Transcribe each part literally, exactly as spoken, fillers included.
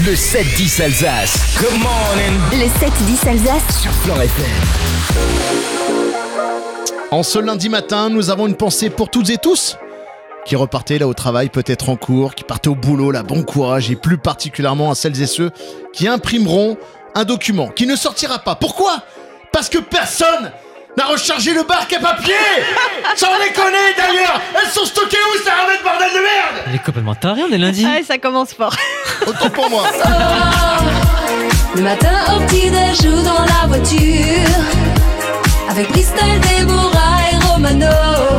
Le sept dix Alsace. Good morning. Le sept dix Alsace sur Fleure F M. En ce lundi matin, nous avons une pensée pour toutes et tous qui repartaient là au travail, peut-être en cours, qui partaient au boulot, là, bon courage, et plus particulièrement à celles et ceux qui imprimeront un document qui ne sortira pas. Pourquoi ? Parce que personne n'a rechargé le barque à papier. Sans déconner d'ailleurs. Elles sont stockées où, ça ramène, bordel de merde. Il est complètement taré, on est lundi. Ah, ça commence fort. Autant pour moi. Le matin au petit-déj ou dans la voiture avec Bristol, Déborah et Romano.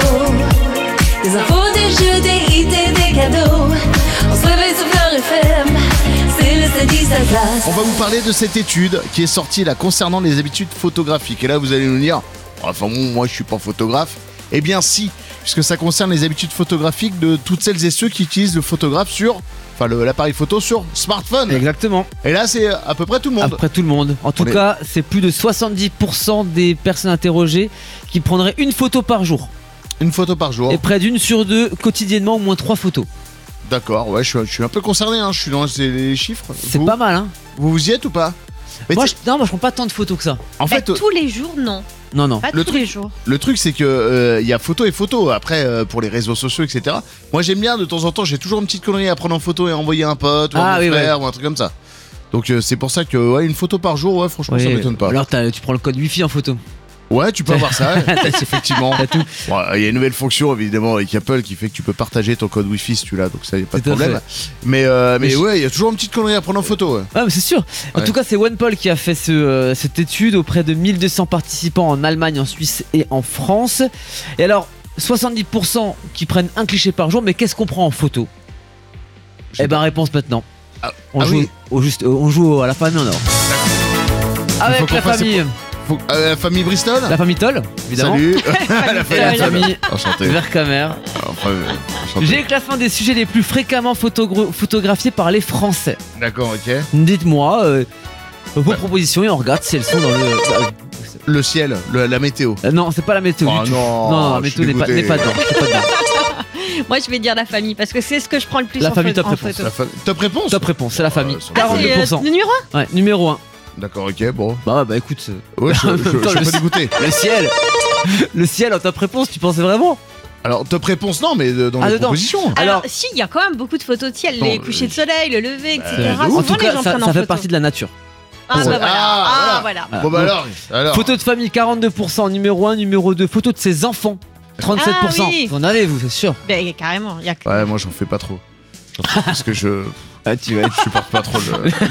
Des infos, des jeux, des hits et des cadeaux. On se réveille sur Fleure F M. C'est le sept dix Alsace. On va vous parler de cette étude qui est sortie là concernant les habitudes photographiques. Et là, vous allez nous dire, enfin bon, moi je suis pas photographe. Eh bien si, puisque ça concerne les habitudes photographiques de toutes celles et ceux qui utilisent le photographe sur, enfin le, l'appareil photo sur smartphone. Exactement. Et là, c'est à peu près tout le monde. Après tout le monde. En tout On est- cas, c'est plus de soixante-dix pour cent des personnes interrogées qui prendraient une photo par jour. Une photo par jour. Et près d'une sur deux, quotidiennement, au moins trois photos. D'accord, ouais, je suis, je suis un peu concerné, hein. Je suis dans les, les chiffres. C'est vous, pas mal, hein. Vous vous y êtes ou pas? Mais Moi, tu- je... Non, moi je prends pas tant de photos que ça. En Bah, fait, euh, tous les jours, non. Non, non. Pas Le tous truc- les jours. le truc c'est que euh, il y a photo et photo. Après, euh, pour les réseaux sociaux, et cetera. Moi, j'aime bien de temps en temps. J'ai toujours une petite connerie à prendre en photo et envoyer à un pote ou à Ah, mon oui, frère ou un truc comme ça. Donc euh, c'est pour ça que ouais, une photo par jour, ouais, franchement, ça Oui. m'étonne pas. Alors t'as- tu prends le code Wi-Fi en photo. Ouais, tu peux avoir ça, effectivement. T'as tout. Bon, il y a une nouvelle fonction évidemment avec Apple qui fait que tu peux partager ton code Wi-Fi si tu l'as, donc ça y a pas de Tout à problème. fait. Mais euh, mais Mais je- ouais, il y a toujours une petite connerie à prendre en photo. Ouais. Ah, mais c'est sûr. En Ouais. tout cas, c'est OnePoll qui a fait ce, euh, cette étude auprès de mille deux cents participants en Allemagne, en Suisse et en France. Et alors, soixante-dix pour cent qui prennent un cliché par jour, mais qu'est-ce qu'on prend en photo? Je sais Eh ben, réponse maintenant. Ah, On, ah joue, oui. au juste, on joue à la famille en or. faut Avec qu'on la fasse famille, Faut- euh, la famille Bristol. la famille Toll, évidemment. Salut. La la famille, famille. Enchanté. Vercamer. Enfin, euh, enchanté. J'ai le classement des sujets les plus fréquemment photogra- photographiés par les Français. D'accord, ok. Dites-moi euh, vos propositions et on regarde si elles sont dans le. euh, Le ciel, le- la météo. euh, non, c'est pas la météo Oh du tout. non, non, la je suis météo n'est pas, dégoûté. n'est pas dedans. c'est pas dedans. Moi, je vais dire la famille parce que c'est ce que je prends le plus La en, famille, pho- top en réponse. photo. La fa- Top réponse. Top réponse, c'est la famille. Euh, ça Ah, va. c'est quarante-deux pour cent. euh, le numéro un. Ouais, numéro un. D'accord, ok, bon. Bah ouais, bah écoute. euh, Ouais, je, je- je- je Attends, suis le- pas dégoûté. Le ciel. Le ciel en top réponse, tu pensais vraiment? Alors, top réponse, non, mais euh, dans Ah, les dedans. propositions. Alors, Alors- si, il y a quand même beaucoup de photos de ciel, Bon, les couchers de soleil, le lever, et cetera. de ouf. Souvent, En tout les cas, gens ça, prennent ça en fait photo. partie de la nature. Ah, bah voilà. Ah, Ah, voilà. voilà. Bon, bah alors. alors. Photo de famille, quarante-deux pour cent. Numéro un, numéro deux. Photo de ses enfants, trente-sept pour cent. Ah oui. Vous en avez, vous, c'est sûr. Ben, carrément. Il y a que- Ouais, moi, j'en fais pas trop. J'en fais parce que je. Ah, tu vois. Je supporte pas trop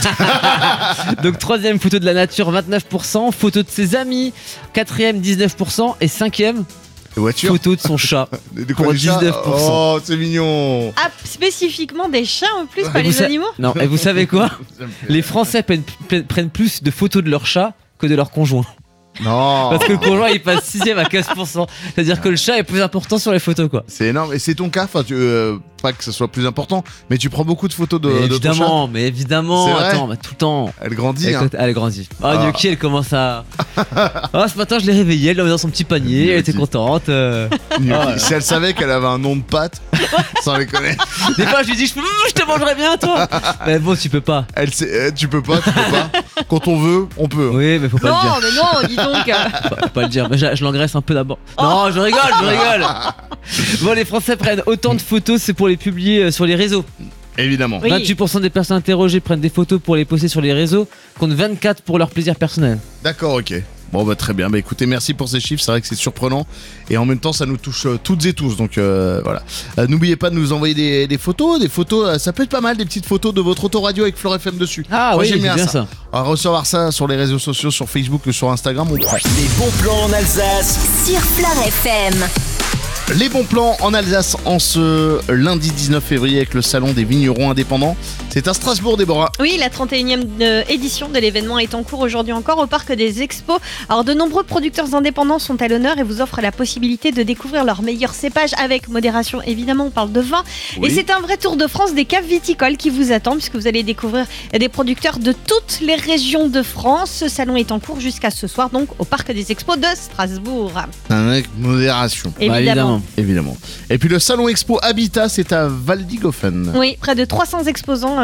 le. Donc, troisième, photo de la nature, vingt-neuf pour cent. Photo de ses amis, quatrième, dix-neuf pour cent. Et cinquième, Les voitures. photo de son chat. Des- des pour quoi, des chats dix-neuf pour cent. Oh, c'est mignon. Ah, spécifiquement des chats en plus, Ouais, pas vous les sa- animaux. Non, et vous savez quoi? Les Français prennent, prennent plus de photos de leur chat que de leur conjoint. Non. Parce que le conjoint il passe sixième à quinze pour cent. C'est-à-dire que le chat est plus important sur les photos, quoi. C'est énorme. Et c'est ton cas. Enfin, tu, euh, pas que ce soit plus important, mais tu prends beaucoup de photos de, Mais de ton chat. évidemment, mais évidemment, C'est vrai attends, bah, tout le temps. Elle grandit. Elle, Hein. elle grandit. Ah, Ah. Gnocchi, elle commence à. Ah, ce matin, je l'ai réveillée, elle l'a mis dans son petit panier, elle était Gnocchi. contente. euh. Gnocchi. Si elle savait qu'elle avait un nom de pâte, sans les connaître. Des fois, je lui dis, je, je te mangerai bien, toi. Mais bon, tu peux pas. Elle sait, euh, tu peux pas, tu peux pas. Quand on veut, on peut. Oui, mais faut pas Non, le dire. mais non, dis donc. Faut, faut pas le dire. Mais je, je l'engraisse un peu d'abord. Non, je rigole, je rigole. Bon, les Français prennent autant de photos, c'est pour les publier euh, sur les réseaux. Évidemment. Oui. vingt-huit pour cent des personnes interrogées prennent des photos pour les poster sur les réseaux, contre vingt-quatre pour leur plaisir personnel. D'accord, ok. Bon, bah très bien. Bah écoutez, merci pour ces chiffres. C'est vrai que c'est surprenant. Et en même temps, ça nous touche euh, toutes et tous. Donc euh, voilà. Euh, N'oubliez pas de nous envoyer des, des photos. Des photos, euh, ça peut être pas mal, des petites photos de votre autoradio avec Fleure F M dessus. Ah Moi, oui, j'aime c'est bien, bien ça. ça. On va recevoir ça sur les réseaux sociaux, sur Facebook ou sur Instagram. On prend. Les bons plans en Alsace. Sur Fleure F M. Les bons plans en Alsace en ce lundi dix-neuf février avec le salon des vignerons indépendants. C'est à Strasbourg, Déborah. Oui, la trente et unième euh, édition de l'événement est en cours aujourd'hui encore au Parc des Expos. Alors, de nombreux producteurs indépendants sont à l'honneur et vous offrent la possibilité de découvrir leurs meilleurs cépages avec modération. Évidemment, on parle de vin. Oui. Et c'est un vrai tour de France des caves viticoles qui vous attend puisque vous allez découvrir des producteurs de toutes les régions de France. Ce salon est en cours jusqu'à ce soir, donc au Parc des Expos de Strasbourg. Avec modération. Bah, Évidemment. Évidemment. Et puis le salon expo Habitat, c'est à Waldigofen. Oui, près de trois cents exposants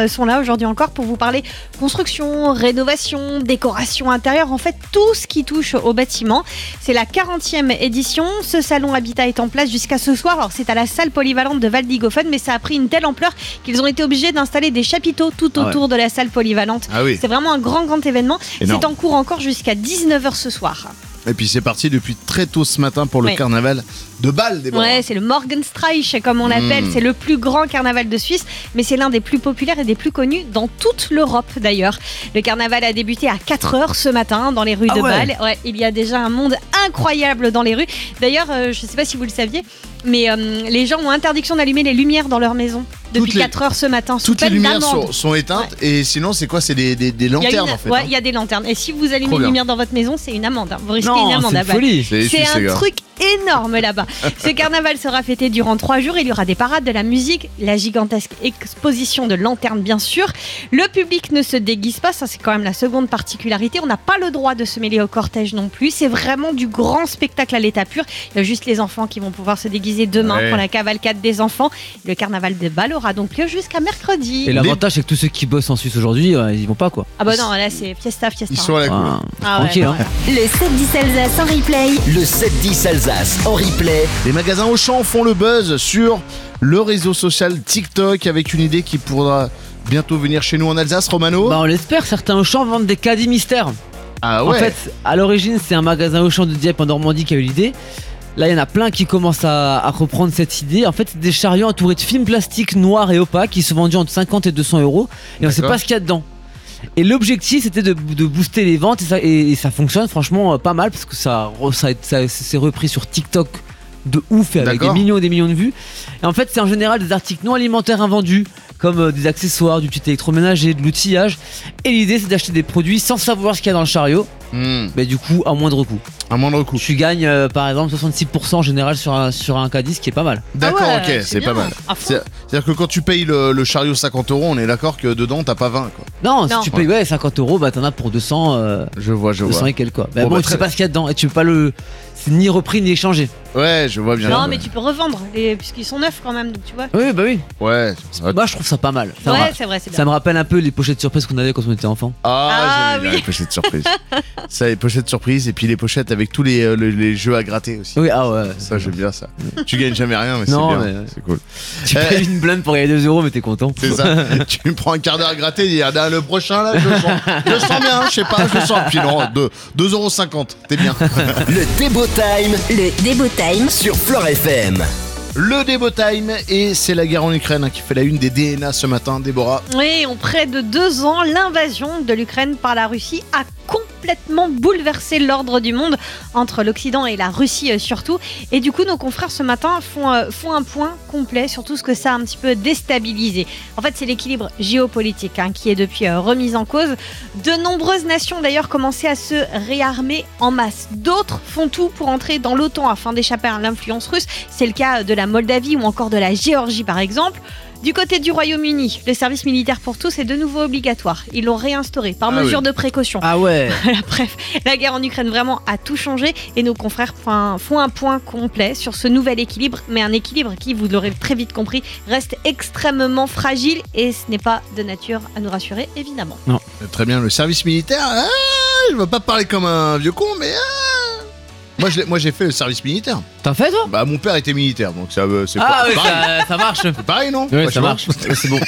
euh, sont là aujourd'hui encore pour vous parler construction, rénovation, décoration intérieure, en fait tout ce qui touche au bâtiment. C'est la quarantième édition. Ce salon Habitat est en place jusqu'à ce soir. Alors c'est à la salle polyvalente de Valdigofen, mais ça a pris une telle ampleur qu'ils ont été obligés d'installer des chapiteaux tout autour ah ouais. de la salle polyvalente. Ah oui. C'est vraiment un grand grand événement. Énorme. C'est en cours encore jusqu'à dix-neuf heures ce soir. Et puis c'est parti depuis très tôt ce matin pour le oui. carnaval de Bâle, Déborah. Ouais, c'est le Morgenstreich comme on l'appelle. Mmh. C'est le plus grand carnaval de Suisse, mais c'est l'un des plus populaires et des plus connus dans toute l'Europe d'ailleurs. Le carnaval a débuté à quatre heures ce matin dans les rues ah de ouais. Bâle. Ouais, il y a déjà un monde incroyable dans les rues. D'ailleurs, euh, je ne sais pas si vous le saviez, mais euh, les gens ont interdiction d'allumer les lumières dans leur maison depuis les, quatre heures ce matin. Toutes les lumières sont, sont éteintes ouais. et sinon c'est quoi? C'est des, des, des lanternes une, en fait. Ouais, il hein. y a des lanternes. Et si vous allumez une lumière dans votre maison, c'est une amende. Hein. Vous risquez non, une amende. C'est, folie. c'est, c'est un gars. truc énorme là-bas. Ce carnaval sera fêté durant trois jours. Il y aura des parades, de la musique, la gigantesque exposition de lanternes bien sûr. Le public ne se déguise pas, ça c'est quand même la seconde particularité. On n'a pas le droit de se mêler au cortège non plus. C'est vraiment du grand spectacle à l'état pur. Il y a juste les enfants qui vont pouvoir se déguiser demain ouais. pour la cavalcade des enfants. Le carnaval de Bâle aura donc lieu jusqu'à mercredi. Et l'avantage c'est que tous ceux qui bossent en Suisse aujourd'hui, euh, ils vont pas quoi. Ah bah non, là c'est fiesta, fiesta. Ils sont à la cool. Ah, tranquille. Ouais, hein. Le sept dix Alsace en replay. Le sept dix Alsace en replay. Les magasins Auchan font le buzz sur le réseau social TikTok avec une idée qui pourra bientôt venir chez nous en Alsace, Romano. Bah on l'espère, certains Auchan vendent des caddies mystères. Ah ouais. En fait, à l'origine, c'est un magasin Auchan de Dieppe en Normandie qui a eu l'idée. Là, il y en a plein qui commencent à, à reprendre cette idée. En fait, c'est des chariots entourés de films plastiques noirs et opaques qui sont vendus entre cinquante et deux cents euros. Et on ne sait pas ce qu'il y a dedans. Et l'objectif, c'était de, de booster les ventes et ça, et, et ça fonctionne franchement euh, pas mal parce que ça, ça, ça c'est repris sur TikTok de ouf et avec D'accord. des millions et des millions de vues. Et en fait, c'est en général des articles non alimentaires invendus comme euh, des accessoires, du petit électroménager, de l'outillage. Et l'idée, c'est d'acheter des produits sans savoir ce qu'il y a dans le chariot. Mmh. Mais du coup, à moindre coût. À moindre coût. Tu gagnes euh, par exemple soixante-six pour cent en général sur un, sur un caddie, ce qui est pas mal. D'accord, ah ouais, ok, c'est, c'est pas mal. C'est, c'est-à-dire que quand tu payes le, le chariot cinquante euros, on est d'accord que dedans t'as pas vingt quoi. Non, non. si tu payes ouais, cinquante euros, bah t'en as pour deux cents. Euh, je vois, je deux cents vois. et quelques quoi. Bah, bon, bon, bah, tu sais pas ce qu'il y a dedans et tu peux pas le. C'est ni repris ni échangé. Ouais, je vois bien. Non, ouais. mais tu peux revendre les... puisqu'ils sont neufs quand même, donc tu vois. Oui, bah oui. Ouais. Moi, bah, je trouve ça pas mal. Ça ouais, me... c'est vrai, c'est bien. Ça me rappelle un peu les pochettes surprises qu'on avait quand on était enfant. Ah, ah j'aimais oui. bien les pochettes surprises. Ça, les pochettes surprises et puis les pochettes avec tous les, euh, les, les jeux à gratter aussi. Oui, ah ouais. Ça, j'aime bien ça. Tu gagnes jamais rien, mais non, c'est bien. Mais ouais. C'est cool. Tu euh... payes une blinde pour gagner deux euros, mais t'es content. C'est ça. Tu me prends un quart d'heure à gratter et dis, ah, le prochain là, je le sens. Je le sens bien, je sais pas, je le sens. Puis non, deux euros cinquante, t'es bien. Le Débo Time. Le Débo Time. Sur Flore F M. Le Débo Time, et c'est la guerre en Ukraine hein, qui fait la une des D N A ce matin, Déborah. Oui, en près de deux ans, l'invasion de l'Ukraine par la Russie a complètement bouleversé l'ordre du monde entre l'Occident et la Russie euh, surtout. Et du coup, nos confrères ce matin font, euh, font un point complet sur tout ce que ça a un petit peu déstabilisé. En fait, c'est l'équilibre géopolitique hein, qui est depuis euh, remis en cause. De nombreuses nations d'ailleurs commençaient à se réarmer en masse. D'autres font tout pour entrer dans l'OTAN afin d'échapper à l'influence russe. C'est le cas de la Moldavie ou encore de la Géorgie par exemple. Du côté du Royaume-Uni, le service militaire pour tous est de nouveau obligatoire. Ils l'ont réinstauré par ah mesure oui. de précaution. Ah ouais. Voilà, bref, la guerre en Ukraine vraiment a tout changé et nos confrères font un point complet sur ce nouvel équilibre, mais un équilibre qui, vous l'aurez très vite compris, reste extrêmement fragile et ce n'est pas de nature à nous rassurer, évidemment. Non. Très bien, le service militaire, ah, je ne veux pas parler comme un vieux con, mais... Ah, moi, je moi j'ai fait le service militaire. T'as fait toi? Bah mon père était militaire, donc ça, c'est ah pas, oui, pareil. Ça, ça marche. C'est pareil, non? Oui, bah, ça marche. C'est bon.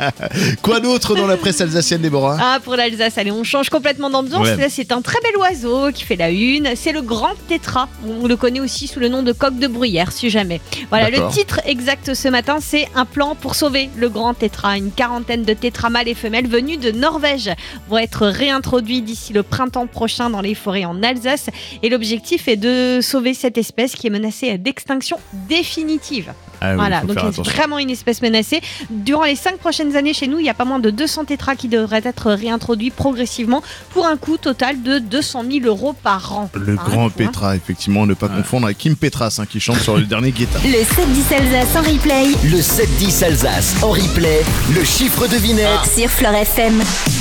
Quoi d'autre dans la presse alsacienne, Déborah? Ah, pour l'Alsace, allez, on change complètement d'ambiance. Ouais. Là, c'est un très bel oiseau qui fait la une. C'est le grand tétra. On le connaît aussi sous le nom de coq de bruyère, si jamais. Voilà, D'accord. le titre exact ce matin, c'est un plan pour sauver le grand tétra. Une quarantaine de tétras mâles et femelles venus de Norvège vont être réintroduits d'ici le printemps prochain dans les forêts en Alsace. Et l'objectif est de sauver cette espèce qui est menacée d'extinction définitive. Ah oui, voilà, faut donc faire c'est attention. vraiment une espèce menacée. Durant les cinq prochaines années chez nous, il y a pas moins de deux cents tétras qui devraient être réintroduits progressivement pour un coût total de deux cent mille euros par an. Le Hein, grand tu vois. Petra, effectivement, ne pas Ouais. confondre avec Kim Petras hein, qui chante sur le dernier Guetta. Le sept dix Alsace en replay. Le sept dix Alsace en replay. Le chiffre devinette. Sur Flore F M.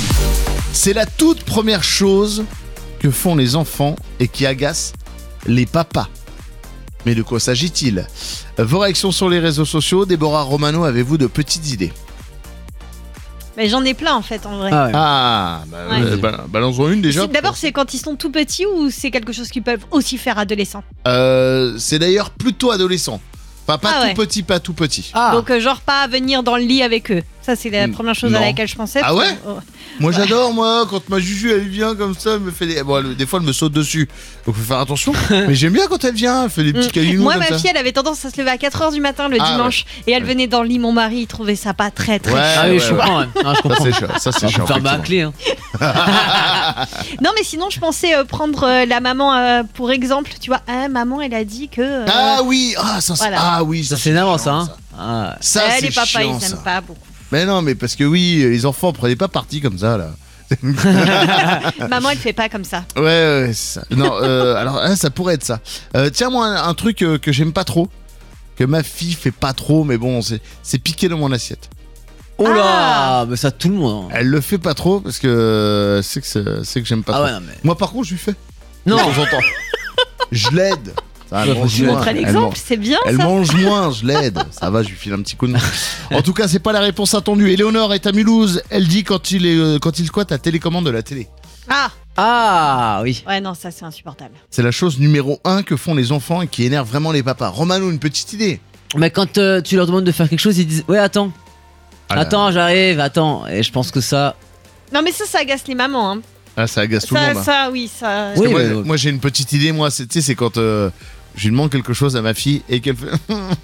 C'est la toute première chose que font les enfants et qui agace les papas. Mais de quoi s'agit-il? Vos réactions sur les réseaux sociaux, Déborah Romano, avez-vous de petites idées? Mais j'en ai plein en fait en vrai. Ah ouais. Ah, bah, Ouais. euh, bal- balançons une déjà. C'est- D'abord, c'est quand ils sont tout petits ou c'est quelque chose qu'ils peuvent aussi faire adolescents. Euh, c'est d'ailleurs plutôt adolescent. Enfin, pas Ah tout ouais. petit, pas tout petit. Ah. Donc, euh, genre, pas venir dans le lit avec eux. Ça, c'est la Mm, première chose non. à laquelle je pensais. Ah ouais Oh. Moi j'adore, moi, quand ma Juju elle vient comme ça, elle me fait des. Bon, elle- des fois elle me saute dessus. Donc faut faire attention. Mais j'aime bien quand elle vient, elle fait des petits Mm. câlinous Moi, comme ma ça. fille, elle avait tendance à se lever à quatre heures du matin le Ah, dimanche et elle Ouais. venait dans le lit. Mon mari, il trouvait ça pas très très Ouais. chiant. Ah oui, ouais, je comprends. ouais. Non, je Ça comprends. c'est chiant, ça c'est Ah, chiant. faut faire ma effectivement. clé. Hein. Non, mais sinon, je pensais euh, prendre euh, la maman euh, pour exemple. Tu vois, ah, maman, elle a dit que. euh, Ah oui, ah ça c'est. Voilà. Ah oui, Ça c'est c'est énervant ça. chiant, Hein. Ah. Ça, elle, c'est les papas, chiant, ils ça. aiment pas beaucoup. Mais non, mais parce que oui, les enfants prenaient pas parti comme ça là. Maman, elle fait pas comme ça. Ouais, ouais, c'est ça. Non, euh, alors hein, ça pourrait être ça. Euh, tiens, moi, un, un truc euh, que j'aime pas trop, que ma fille fait pas trop, mais bon, c'est, c'est piquer dans mon assiette. Oh là, Ah. mais ça tout le monde. hein. Elle le fait pas trop parce que euh, c'est que c'est, c'est que j'aime pas Ah trop. ouais, non mais. Moi, par contre, je lui fais. Non. De temps en temps. Je l'aide. Ça, elle Ouais, mange faut que tu moins. Montre Elle l'exemple, mange- c'est bien Elle ça. mange moins, je l'aide. Ça va, je lui file un petit coup de main. En tout cas, c'est pas la réponse attendue. Éléonore est à Mulhouse. Elle dit quand il est, euh, quand il squatte la télécommande de la télé. Ah, Ah oui. ouais, non, ça c'est insupportable. C'est la chose numéro un que font les enfants et qui énerve vraiment les papas. Romano, une petite idée. Mais quand euh, tu leur demandes de faire quelque chose, ils disent ouais attends, Ah là. attends, j'arrive, attends. Et je pense que ça. Non, mais ça, ça agace les mamans. Hein. Ah, ça agace tout le Ça, monde. hein. ça, oui, ça. Parce que Oui, moi, mais- moi, j'ai une petite idée, moi, c'est, tu sais, c'est quand euh, je lui demande quelque chose à ma fille et qu'elle fait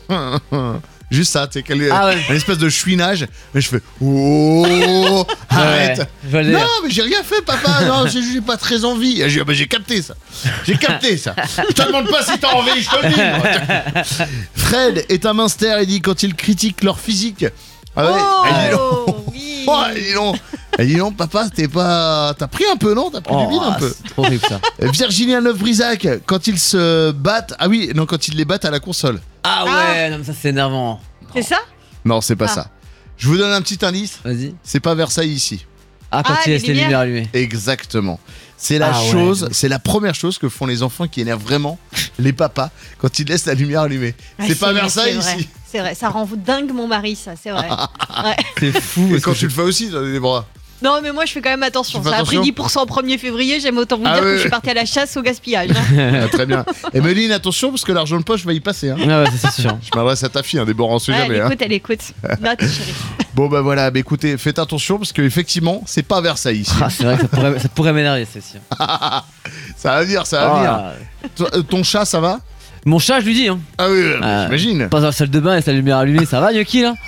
juste ça, tu sais, qu'elle Ah ouais. un espèce de chouinage, mais je fais oh arrête. Ouais, je vois le Non, délire. mais j'ai rien fait, papa. Non, j'ai, j'ai pas très envie. Et j'ai, bah, j'ai capté ça. J'ai capté ça. Je te demande pas si t'as envie, je te le dis. moi. Fred est un minster, il dit quand ils critiquent leur physique. Ah ouais, elle dit non. Oh, oui. Oh, elle dit non. Elle dit non, papa, t'es pas. T'as pris un peu, non? T'as pris du vide un peu. c'est trop horrible ça. Virginia Neuf-Brisac, quand ils se battent. Ah oui, non, quand ils les battent à la console. Ah ouais, non mais ça c'est énervant. C'est ça Non, c'est pas Ah. ça. Je vous donne un petit indice. Vas-y. C'est pas Versailles ici. Ah quand Ah, il les laisse les lumières. lumières allumées. Exactement. C'est la Ah ouais. chose, c'est la première chose que font les enfants qui énervent vraiment les papas quand ils laissent la lumière allumée. Ah, c'est pas vrai, Versailles c'est vrai. ici. C'est vrai, ça rend dingue mon mari, ça, c'est vrai. Ouais. C'est fou. Et parce quand que tu le fais aussi, t'as des bras. Non, mais moi je fais quand même attention. Tu fais Ça a pris attention dix pour cent au premier février, j'aime autant vous Ah dire ouais, que je suis ouais. partie à la chasse au gaspillage. hein. Ah, très bien. Et Méline, attention parce que l'argent de poche va y passer. Hein. je- Ah ouais, ça, c'est sûr. Je m'adresse à ta fille, hein, Déborah, on sait Ouais, jamais. elle hein. écoute, elle écoute. Note, chérie. Bon bah voilà, bah écoutez, faites attention parce que effectivement, c'est pas Versailles ici. Ah, c'est vrai que ça pourrait, ça pourrait m'énerver celle-ci. Ça va venir, ça va venir. Ah. Toi, euh, ton chat, ça va? Mon chat, je lui dis, hein. Ah oui, Ah. j'imagine. Pas dans la salle de bain et sa lumière allumée, ça va, Yuki là?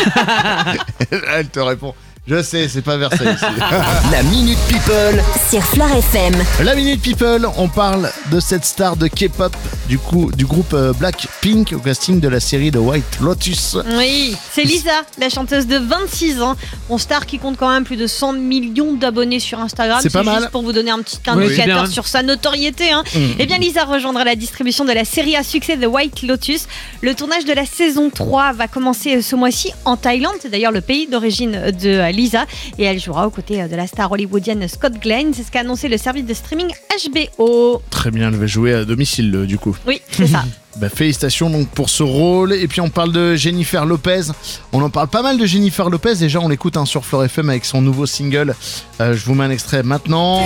Elle te répond. Je sais, c'est pas Versailles ici. La Minute People. Sur Flair F M. La Minute People, on parle de cette star de K-pop, du coup, du groupe euh, Blackpink au casting de la série The White Lotus. Oui, c'est Lisa, la chanteuse de vingt-six ans. Bon, star qui compte quand même plus de cent millions d'abonnés sur Instagram. C'est pas mal. juste pour vous donner un petit Oui, indicateur c'est bien, hein. sur sa notoriété. Hein. Mm. Eh bien, Lisa rejoindra la distribution de la série à succès The White Lotus. Le tournage de la saison trois va commencer ce mois-ci en Thaïlande. C'est d'ailleurs le pays d'origine de euh, Lisa. Et elle jouera aux côtés de la star hollywoodienne Scott Glenn. C'est ce qu'a annoncé le service de streaming H B O. Très bien, elle va jouer à domicile euh, du coup. Oui, c'est ça. Bah, félicitations donc pour ce rôle. Et puis on parle de Jennifer Lopez. On en parle pas mal de Jennifer Lopez. Déjà on l'écoute hein, sur Flair F M avec son nouveau single. Euh, je vous mets un extrait maintenant.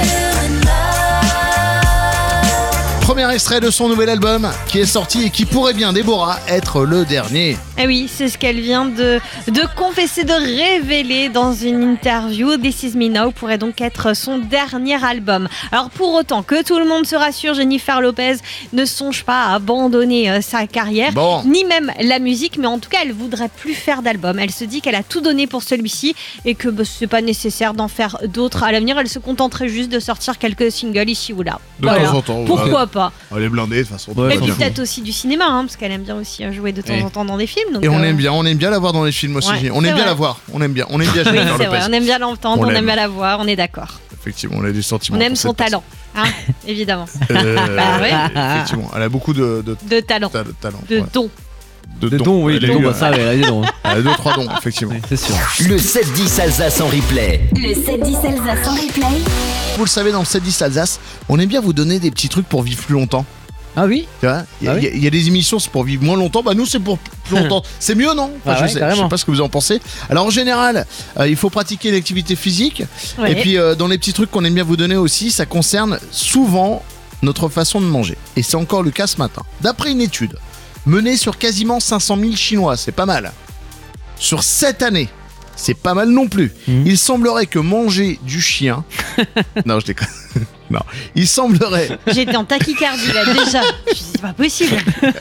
Premier extrait de son nouvel album qui est sorti et qui pourrait bien, Déborah, être le dernier. Eh oui, c'est ce qu'elle vient de, de confesser, de révéler dans une interview. This Is Me Now pourrait donc être son dernier album. Alors pour autant, que tout le monde se rassure, Jennifer Lopez ne songe pas à abandonner euh, sa carrière, Bon. ni même la musique, mais en tout cas, elle voudrait plus faire d'album. Elle se dit qu'elle a tout donné pour celui-ci et que bah, c'est pas nécessaire d'en faire d'autres à l'avenir. Elle se contenterait juste de sortir quelques singles ici ou là. De Voilà. temps en temps. Pourquoi pas. Elle est blindée de toute façon. Ouais, Et tout va puis bien. peut-être aussi du cinéma, hein, parce qu'elle aime bien aussi euh, jouer de temps Et- en temps dans des films. donc, Et on euh, aime bien, on aime bien la voir dans les films aussi. Ouais, on c'est aime bien vrai. la voir, on aime bien, on aime bien Oui, Jennifer c'est vrai, Lopez. on aime bien l'entendre, On on, l'aime. aime bien la voir, on est d'accord. Effectivement, on a des sentiments. On aime pour son cette personne. talent, hein, évidemment. Euh, Bah ouais. Effectivement, elle a beaucoup de, de, De talent, ta- de talent. de ouais. dons. De De dons, oui, Elle de a dons, eu, bah, euh, ça, ouais, elle a des dons. Elle a deux, trois dons, effectivement. Oui, c'est sûr. Le sept dix Alsace en replay. Le sept dix Alsace en replay. Vous le savez, dans le sept dix Alsace, on aime bien vous donner des petits trucs pour vivre plus longtemps. Ah oui. Tu vois, il y, a- Ah oui. il y a- il y a des émissions, c'est pour vivre moins longtemps. Bah nous, c'est pour plus longtemps. C'est mieux, non? Enfin, Ah je, ouais, sais, je carrément. sais pas ce que vous en pensez. Alors en général, euh, il faut pratiquer l'activité physique. Ouais. Et puis euh, dans les petits trucs qu'on aime bien vous donner aussi, ça concerne souvent notre façon de manger. Et c'est encore le cas ce matin. D'après une étude menée sur quasiment cinq cent mille Chinois, c'est pas mal. Sur sept années, c'est pas mal non plus. Mhm. Il semblerait que manger du chien... non, je déconne. Non, il semblerait... J'étais en tachycardie là déjà. Je me suis dit, c'est pas possible.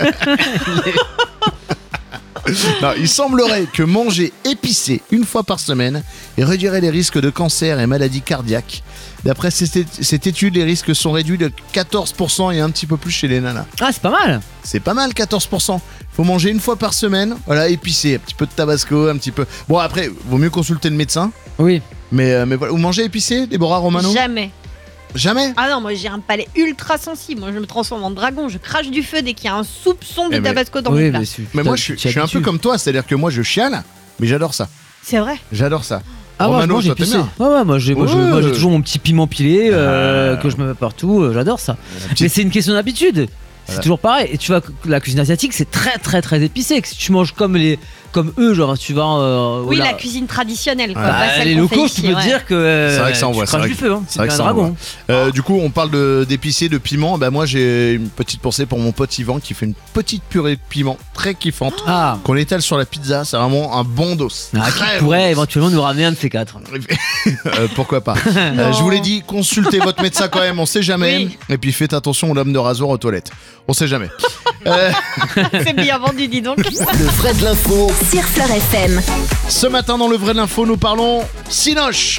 Non, il semblerait que manger épicé une fois par semaine réduirait les risques de cancer et maladies cardiaques. D'après cette, cette étude, les risques sont réduits de quatorze pour cent et un petit peu plus chez les nanas. Ah, c'est pas mal. C'est pas mal, quatorze pour cent. Il faut manger une fois par semaine, voilà, épicé, un petit peu de tabasco, un petit peu... Bon, après, vaut mieux consulter le médecin, Oui. mais, euh, mais voilà. Vous mangez épicé, Déborah Romano? Jamais. Jamais. Ah non, moi j'ai un palais ultra sensible. Moi je me transforme en dragon. Je crache du feu dès qu'il y a un soupçon de Eh mais- tabasco dans oui, mon plat. mais, c'est- Mais putain, moi, je suis, tu je suis un peu t'habitues. comme toi, c'est-à-dire que moi, je chiale, mais j'adore ça. C'est vrai. J'adore ça. Ah, moi, je Romano, mange toi, t'aimes épicé. bien. Ouais, ouais, moi j'ai moi, je- Ouais. moi, j'ai toujours mon petit piment pilé euh, Ah. que je me mets partout. euh, J'adore ça. La petite- Mais c'est une question d'habitude. C'est Voilà. toujours pareil. Et tu vois, que la cuisine asiatique, c'est très, très, très épicé. Que si tu manges comme les, comme eux, genre, tu vas. euh, Oui, voilà. la cuisine traditionnelle. Quoi, Ah, pas Bah, celle les qu'on fait locaux, ici, je peux te ouais. dire que. euh, C'est vrai que ça tu envoie, c'est craches vrai du que- feu. Hein. c'est vrai C'est que un ça dragon. envoie. Euh, du coup, on parle de- d'épicé, de piment. Bah moi, j'ai une petite pensée pour mon pote Yvan qui fait une petite purée de piment très kiffante Ah. qu'on étale sur la pizza. C'est vraiment un bon dos. Ah, Très qui pourrait bon dos. éventuellement nous ramener un de ces quatre. Euh, pourquoi pas. Euh, je vous l'ai dit, consultez votre médecin quand même. On sait jamais. Oui. Et puis faites attention aux lames de rasoir aux toilettes. On sait jamais. Euh, C'est bien vendu, dis donc. Le vrai de l'info Sur Fleur F M. ce matin, dans le vrai de l'info, nous parlons Cinoche.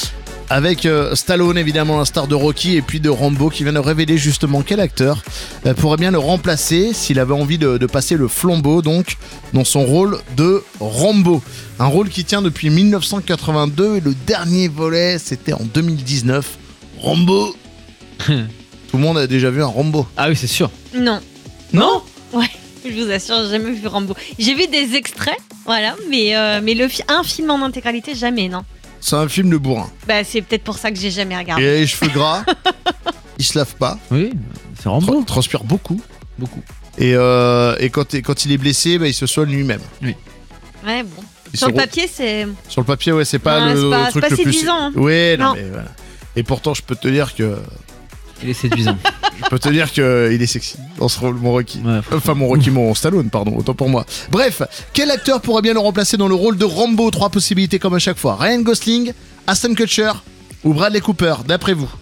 Avec euh, Stallone, évidemment, la star de Rocky, et puis de Rambo, qui vient de révéler justement quel acteur euh, pourrait bien le remplacer s'il avait envie de, de passer le flambeau, donc, dans son rôle de Rambo. Un rôle qui tient depuis mille neuf cent quatre-vingt-deux, et le dernier volet, c'était en deux mille dix-neuf. Rambo. Tout le monde a déjà vu un Rambo. Ah oui, c'est sûr. Non. Non. Ouais. Je vous assure, j'ai jamais vu Rambo. J'ai vu des extraits, voilà, mais, euh, mais le fi- un film en intégralité, jamais, non. C'est un film de bourrin. Bah, c'est peut-être pour ça que j'ai jamais regardé. Il a les cheveux gras, il se lave pas, Oui, c'est tra- Rambo. transpire beaucoup. Beaucoup. Et, euh, et quand, quand il est blessé, bah, il se soigne lui-même. Ouais, bon. Il Sur se le ro- papier, c'est. Sur le papier, ouais, c'est pas Ouais, le c'est pas- truc c'est pas le plus. séduisant, hein. Ouais, non, Non. mais voilà. Et pourtant, je peux te dire que. Il est séduisant. Je peux te dire que il est sexy dans ce rôle, mon Rocky. Ouais, Enfin, mon Rocky, mon Stallone, pardon, autant pour moi. Bref, quel acteur pourrait bien le remplacer dans le rôle de Rambo? Trois possibilités comme à chaque fois. Ryan Gosling, Ashton Kutcher ou Bradley Cooper, d'après vous?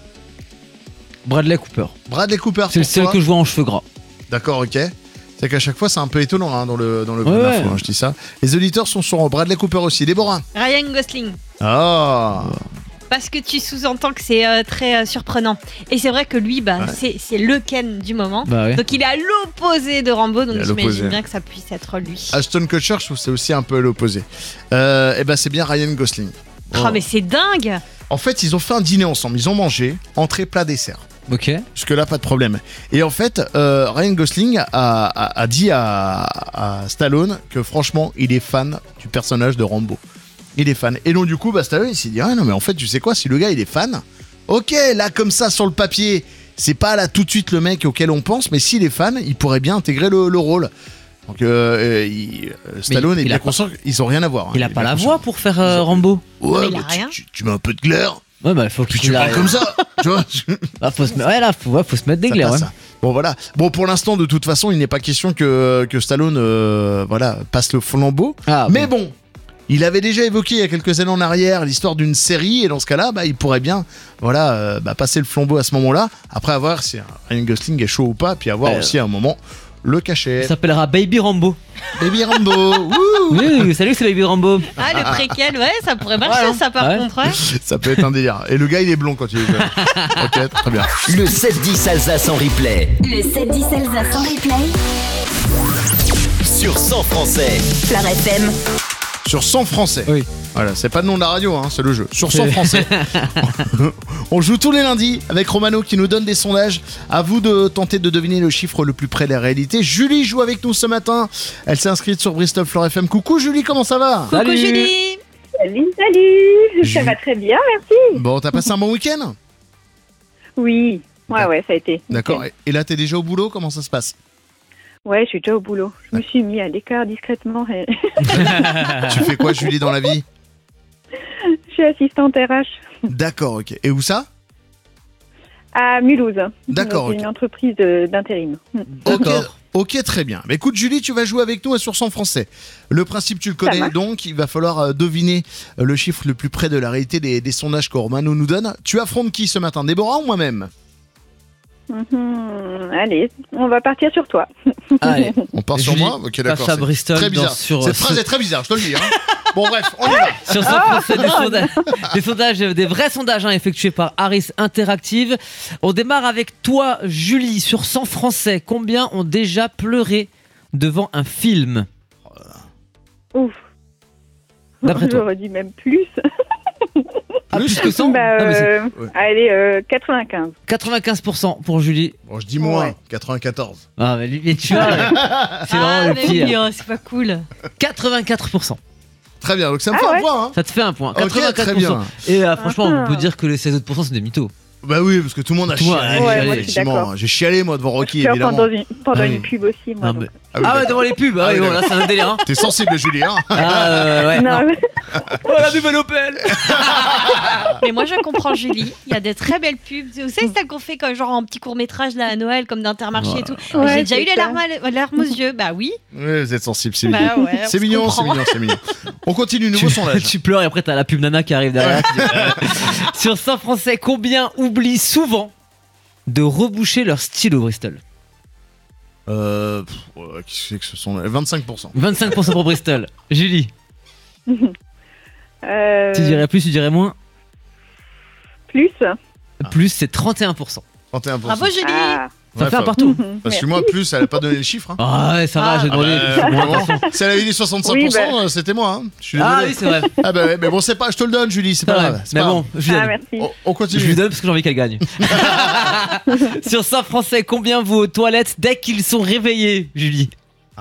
Bradley Cooper. Bradley Cooper, C'est le pour seul toi que je vois en cheveux gras. D'accord, ok. C'est qu'à chaque fois, c'est un peu étonnant hein, dans le, dans le Ouais, vrai ouais. info, hein, je dis ça. Les auditeurs sont sur Bradley Cooper aussi. Déborah. Ryan Gosling. Ah. Parce que tu sous-entends que c'est euh, très euh, surprenant. Et c'est vrai que lui, bah, Ouais. c'est, c'est le Ken du moment. Bah ouais. Donc il est à l'opposé de Rambo, donc Il est à l'opposé. j'imagine bien que ça puisse être lui. Ashton Kutcher, je trouve que c'est aussi un peu à l'opposé. Euh, et ben c'est bien Ryan Gosling. Oh, mais c'est dingue. En fait, ils ont fait un dîner ensemble. Ils ont mangé, entrée, plat, dessert. Ok. Jusque là, pas de problème. Et en fait, euh, Ryan Gosling a, a- a dit à, à Stallone que franchement, il est fan du personnage de Rambo. Il est fan. Et donc du coup, bah, Stallone il s'est dit ah non mais en fait, tu sais quoi, si le gars il est fan, ok, là comme ça sur le papier, c'est pas là tout de suite le mec auquel on pense, mais s'il est fan, il pourrait bien intégrer le, le rôle. Donc euh, euh, il- euh, Stallone il est a bien pas- conscient qu'ils ont rien à voir. hein. Il a est pas bien la conscient. voix pour faire euh, Rambo. Ouais, Mais il a bah, tu- rien. Tu, tu mets un peu de glaire, Ouais, bah, faut puis qu'il tu parles a- comme ça, tu vois. Ah, faut se mettre... Ouais, là, faut, ouais, faut se mettre des Ça glaires. passe, Ouais. ça. Bon voilà. Bon pour l'instant de toute façon il n'est pas question que, que Stallone euh, voilà passe le flambeau. Ah, Mais bon. bon, il avait déjà évoqué il y a quelques années en arrière l'histoire d'une série et dans ce cas-là bah, il pourrait bien voilà euh, bah, passer le flambeau à ce moment-là. Après avoir si Ryan Gosling est chaud ou pas, puis avoir Euh. aussi à un moment le cachet. Ça s'appellera Baby Rambo. Baby Rambo. Wouh. Oui, oui, salut, c'est Baby Rambo. Ah, le préquel, ouais, ça pourrait marcher, Ouais, hein. ça par Ouais. contre. Ouais. Ça peut être un délire. Et le gars il est blond quand il est jeune. Ok, très bien. Le sept dix Alsace en replay Le sept dix Alsace en replay. sur cent français. Fleur F M. Sur cent français. Oui. Voilà, c'est pas le nom de la radio, hein, c'est le jeu. Sur cent C'est- français. On joue tous les lundis avec Romano qui nous donne des sondages. À vous de tenter de deviner le chiffre le plus près de la réalité. Julie joue avec nous ce matin. Elle s'est inscrite sur Bristol Fleur F M. Coucou Julie, comment ça va? Coucou Salut. Julie. Salut, salut. Je- Ça va très bien, merci. Bon, t'as passé un bon week-end? Oui, Ouais, ouais, ça a été. D'accord. nickel. Et, et là, t'es déjà au boulot? Comment ça se passe? Ouais, je suis déjà au boulot. Je me suis mis à l'écart discrètement. Et... Tu fais quoi, Julie, dans la vie? je suis assistante R H D'accord, ok. Et où ça? à Mulhouse. D'accord, C'est ok. une entreprise de- d'intérim. Ok, D'accord. ok, très bien. Mais écoute, Julie, tu vas jouer avec nous à Sur cent français. Le principe, tu le connais, marche. donc il va falloir euh, deviner euh, le chiffre le plus près de la réalité des, des sondages que Romano nous donne. Tu affrontes qui ce matin, Déborah ou moi-même? Mhm. Allez, on va partir sur toi. Allez, On part sur Julie, moi? Ok, d'accord. face à c'est Bristol Très dans- bizarre. sur- Cette sur- phrase est très bizarre, je te le dis. Hein. Bon, bref, on y va. sur cent français, des sondages, des sondages, des vrais sondages hein, effectués par Harris Interactive. On démarre avec toi, Julie, sur cent français. Combien ont déjà pleuré devant un film, Ouf. d'après toi? J'aurais dit même plus. Ah, plus que cent? Bah, Non, mais c'est euh, ouais. Allez, euh, quatre-vingt-quinze. quatre-vingt-quinze pour cent pour Julie. Bon, je dis moins, Ouais. quatre-vingt-quatorze. Ah, mais, lui, mais tu vois, c'est vraiment le mais pire. oui, hein, c'est pas cool. quatre-vingt-quatre pour cent. Très bien, donc ça me Ah fait un ouais. point. Hein. Ça te fait un point. Ok, quatre-vingt-quatre pour cent. très bien. Et euh, franchement, Ah. on peut dire que les seize autres pourcents sont des mythos. Bah oui, parce que tout le monde a Tout le monde a chialé. chialé, moi, je suis effectivement. d'accord. J'ai chialé, moi, devant Rocky, Peur évidemment. pendant une, pendant Ah une oui. pub aussi, moi. Non, donc. mais- Ah oui, Ah ouais, d'accord. devant les pubs. Ah, Ah oui, oui, bon, là, c'est un délire. Hein. T'es sensible, Julie, hein? Ah, euh, ouais. Non, non. mais- Oh, la nouvelle Opel. Mais moi, je comprends Julie. Il y a des très belles pubs. Vous savez, celles qu'on fait comme genre en petit court-métrage là, à Noël, comme d'Intermarché et tout. Ouais, J'ai déjà c'est eu les ça. larmes, à- les larmes aux yeux. Bah oui. Oui, vous êtes sensible, c'est Bah mignon. ouais, on C'est se mignon, c'est comprend. mignon, c'est mignon. On continue, nouveau tu, sondage. tu pleures et après t'as la pub nana qui arrive derrière. qui dit, euh, Sur cent français, combien oublient souvent de reboucher leur stylo, Bristol? Euh. pff, ouais, Qu'est-ce que c'est que ce sont vingt-cinq pour cent. vingt-cinq pour cent pour Bristol. Julie, Euh, tu dirais plus, tu dirais moins? plus. Plus, c'est trente et un pour cent. trente et un pour cent. Bravo Julie. Ah. Ça Ouais, fait un faut- partout. Parce que moi, plus, elle a pas donné le chiffre. Hein. Ah ouais, ça va, Ah. j'ai Ah demandé. bah, vraiment. Si elle avait dit soixante-cinq pour cent, Oui, bah. euh, c'était moi. Hein. Je suis désolé. Ah oui, c'est vrai. Ah bah ouais, mais bon, c'est pas, je te le donne, Julie, c'est C'est pas vrai. grave. c'est Mais pas bon, je lui Ah, donne. merci. grave. On, on Je continue. lui donne parce que j'ai envie qu'elle gagne. Sur cent français, combien vaut aux toilettes dès qu'ils sont réveillés, Julie?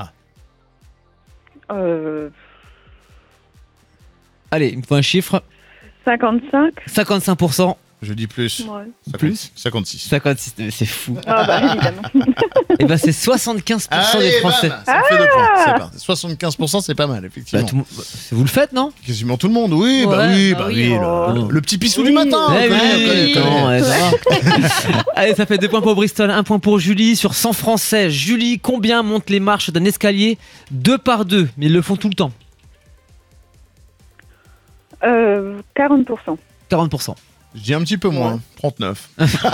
Euh, Allez, il me faut un chiffre. cinquante-cinq. cinquante-cinq pour cent. Je dis plus. Ouais. Plus cinquante-six. cinquante-six, mais c'est fou. Ah bah évidemment. Et ben c'est soixante-quinze pour cent Allez, des Français. bam, ça me fait deux points. C'est parti. soixante-quinze pour cent, c'est pas mal, Bah, effectivement. tout le monde- bah, vous le faites, non? Quasiment tout le monde, oui, bah Ouais, oui, bah bah oui, oui. oh. le, le petit pissou Oui. du matin. on Eh connaît, oui, on connaît, on attends, connaît. ouais, ça va. Allez, ça fait deux points pour Bristol, un point pour Julie. Sur cent Français, Julie, combien montent les marches d'un escalier deux par deux? Mais ils le font tout le temps. Euh, quarante pour cent. quarante pour cent. Je dis un petit peu moins, trente-neuf.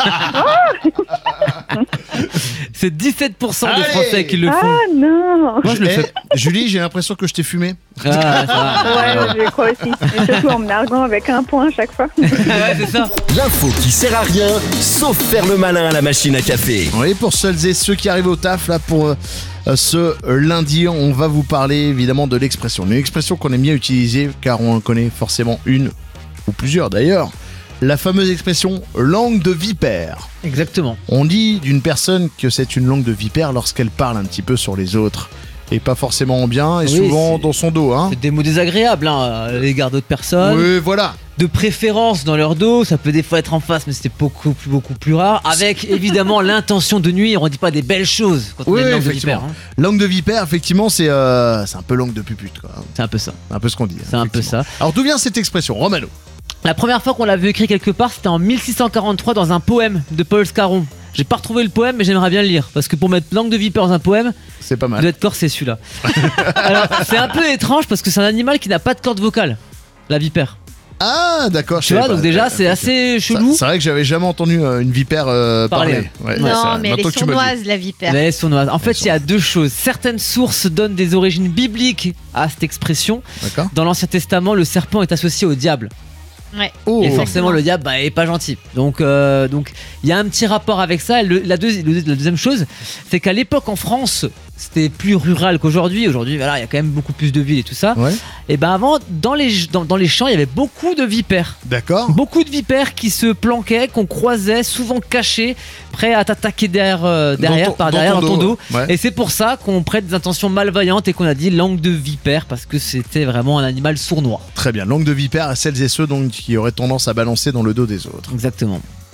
C'est dix-sept pour cent des Allez. Français qui le font. Ah non. Moi, je le Eh, fais. Julie, j'ai l'impression que je t'ai fumé. Ah, ça va. Ouais, je le crois aussi. Et surtout en me narguant avec un point à chaque fois. Ouais, c'est ça. L'info qui sert à rien, sauf faire le malin à la machine à café. Oui, pour celles et ceux qui arrivent au taf, là, pour euh, euh, ce lundi, on va vous parler évidemment de l'expression. Une expression qu'on aime bien utiliser, car on en connaît forcément une, ou plusieurs d'ailleurs. La fameuse expression langue de vipère. Exactement. On dit d'une personne que c'est une langue de vipère lorsqu'elle parle un petit peu sur les autres. Et pas forcément en bien, et Oui, souvent c'est- dans son dos. Hein. C'est des mots désagréables hein, à l'égard d'autres personnes. Oui, voilà. De préférence dans leur dos, ça peut des fois être en face, mais c'était beaucoup plus, beaucoup plus rare. Avec évidemment l'intention de nuire, on dit pas des belles choses quand on Oui, a une langue de effectivement. vipère. hein. Langue de vipère, effectivement, c'est euh, c'est un peu langue de pupute. Quoi. C'est un peu ça. C'est un peu ce qu'on dit. C'est un peu effectivement. ça. Alors d'où vient cette expression, Romano? La première fois qu'on l'a vu écrit quelque part, c'était en mille six cent quarante-trois dans un poème de Paul Scarron. J'ai pas retrouvé le poème, mais j'aimerais bien le lire. Parce que pour mettre langue de vipère dans un poème, C'est pas il mal. doit être corsé celui-là. Alors, c'est un peu étrange parce que c'est un animal qui n'a pas de corde vocale, la vipère. Ah, d'accord. je Tu vois, savais donc pas. déjà, Ouais, c'est ok. assez Ça- chelou. C'est vrai que j'avais jamais entendu euh, une vipère euh, Parler. parler. Ouais, c'est Non, vrai. mais elle Maintenant est que tu me le dis. sournoise, la vipère. Mais sournoise. En fait, il y a deux choses. Certaines sources donnent des origines bibliques à cette expression. D'accord. Dans l'Ancien Testament, le serpent est associé au diable. Ouais. Oh, Et forcément, le diable bah, est pas gentil. Donc, euh, donc, il y a un petit rapport avec ça. Le- la, deuxi- le- la deuxième chose, c'est qu'à l'époque en France, c'était plus rural qu'aujourd'hui. Aujourd'hui, voilà, il y a quand même beaucoup plus de villes et tout ça. Ouais. Et ben avant, dans les, dans, dans les champs, il y avait beaucoup de vipères. D'accord. Beaucoup de vipères qui se planquaient, qu'on croisait, souvent cachées, prêts à t'attaquer derrière, euh, derrière Dans ton- par dans derrière ton dans ton dos, dos. ouais. Et c'est pour ça qu'on prête des intentions malveillantes et qu'on a dit langue de vipère parce que c'était vraiment un animal sournois. Très bien. Langue de vipère à celles et ceux donc, qui auraient tendance à balancer dans le dos des autres. Exactement.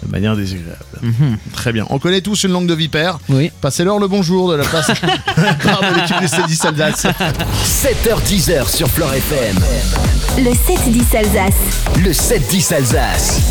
de manière désagréable. Mhm. Très bien. On connaît tous une langue de vipère. Oui. Passez-leur le bonjour de la place part de l'équipe du sept dix Alsace. sept heures dix sur Fleure F M. Le sept dix Alsace. Le sept dix Alsace.